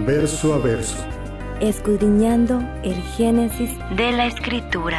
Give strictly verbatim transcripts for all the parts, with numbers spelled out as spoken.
Verso a verso. Escudriñando el Génesis de la Escritura.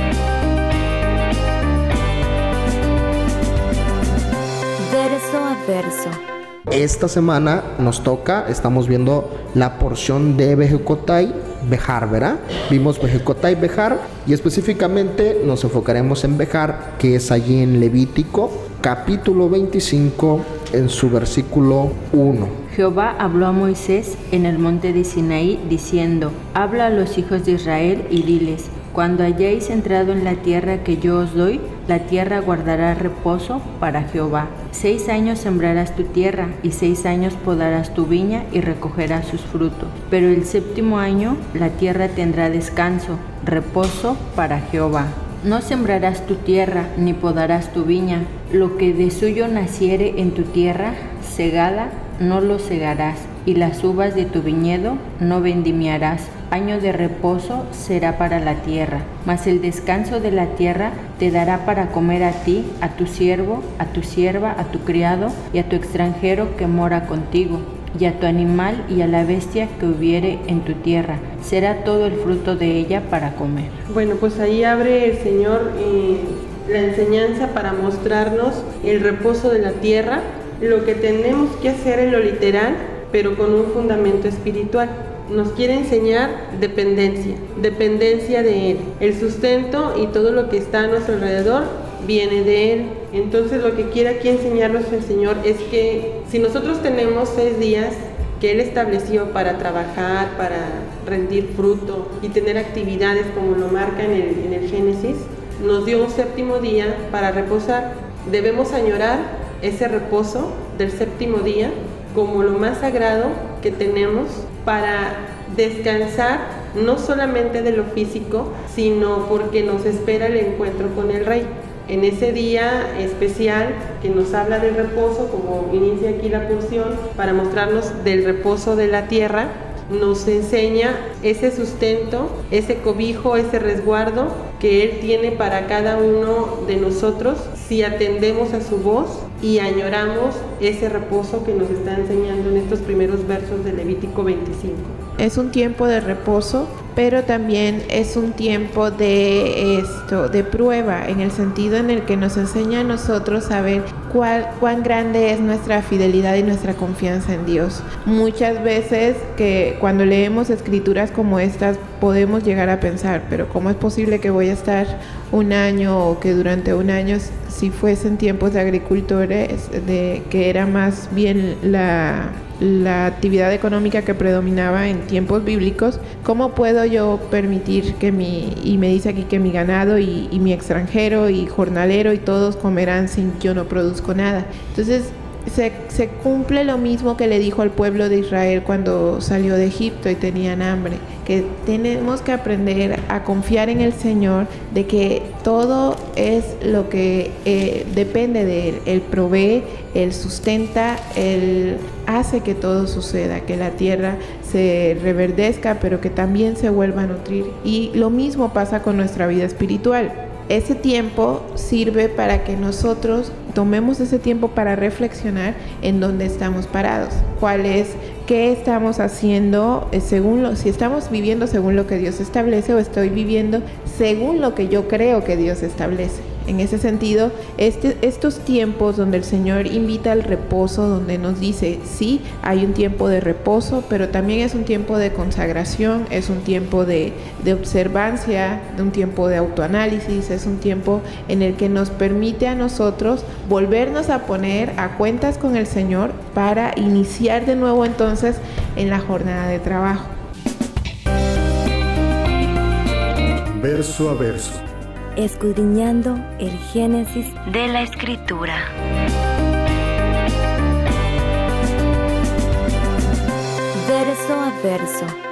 Verso a verso. Esta semana nos toca, estamos viendo la porción de Bejucotai Bejar, ¿verdad? Vimos Bejucotai Bejar y específicamente nos enfocaremos en Bejar, que es allí en Levítico, capítulo veinticinco, en su versículo uno. Jehová habló a Moisés en el monte de Sinaí, diciendo: Habla a los hijos de Israel y diles: Cuando hayáis entrado en la tierra que yo os doy, la tierra guardará reposo para Jehová. Seis años sembrarás tu tierra, y seis años podarás tu viña y recogerás sus frutos. Pero el séptimo año la tierra tendrá descanso, reposo para Jehová. No sembrarás tu tierra, ni podarás tu viña. Lo que de suyo naciere en tu tierra, segada, no lo segarás, y las uvas de tu viñedo no vendimiarás. Año de reposo será para la tierra, mas el descanso de la tierra te dará para comer a ti, a tu siervo, a tu sierva, a tu criado y a tu extranjero que mora contigo, y a tu animal y a la bestia que hubiere en tu tierra. Será todo el fruto de ella para comer. Bueno, pues ahí abre el Señor eh, la enseñanza para mostrarnos el reposo de la tierra, lo que tenemos que hacer en lo literal, pero con un fundamento espiritual. Nos quiere enseñar dependencia, dependencia de Él. El sustento y todo lo que está a nuestro alrededor viene de Él. Entonces lo que quiere aquí enseñarnos el Señor es que si nosotros tenemos seis días que Él estableció para trabajar, para rendir fruto y tener actividades como lo marca en el, en el Génesis, nos dio un séptimo día para reposar. Debemos añorar ese reposo del séptimo día como lo más sagrado que tenemos para descansar, no solamente de lo físico, sino porque nos espera el encuentro con el Rey. En ese día especial que nos habla del reposo, como inicia aquí la porción, para mostrarnos del reposo de la tierra, nos enseña ese sustento, ese cobijo, ese resguardo que Él tiene para cada uno de nosotros si atendemos a su voz y añoramos ese reposo que nos está enseñando en estos primeros versos de Levítico veinticinco. Es un tiempo de reposo, pero también es un tiempo de esto, de prueba, en el sentido en el que nos enseña a nosotros a ver cuál, cuán grande es nuestra fidelidad y nuestra confianza en Dios. Muchas veces que cuando leemos escrituras como estas podemos llegar a pensar, pero ¿cómo es posible que voy a estar un año o que durante un año, si fuesen tiempos de agricultores, de que era más bien la... la actividad económica que predominaba en tiempos bíblicos, ¿cómo puedo yo permitir que mi, y me dice aquí que mi ganado y, y mi extranjero y jornalero y todos comerán sin que yo no produzco nada? Entonces se, se cumple lo mismo que le dijo al pueblo de Israel cuando salió de Egipto y tenían hambre, que tenemos que aprender a confiar en el Señor, de que todo es lo que eh, depende de Él. Él provee, Él sustenta, Él hace que todo suceda, que la tierra se reverdezca, pero que también se vuelva a nutrir. Y lo mismo pasa con nuestra vida espiritual. Ese tiempo sirve para que nosotros tomemos ese tiempo para reflexionar en dónde estamos parados, cuál es, qué estamos haciendo según lo, si estamos viviendo según lo que Dios establece o estoy viviendo según lo que yo creo que Dios establece. En ese sentido, este, estos tiempos donde el Señor invita al reposo, donde nos dice, sí, hay un tiempo de reposo, pero también es un tiempo de consagración, es un tiempo de, de observancia, de un tiempo de autoanálisis, es un tiempo en el que nos permite a nosotros volvernos a poner a cuentas con el Señor para iniciar de nuevo entonces en la jornada de trabajo. Verso a verso. Escudriñando el Génesis de la Escritura. Verso a verso.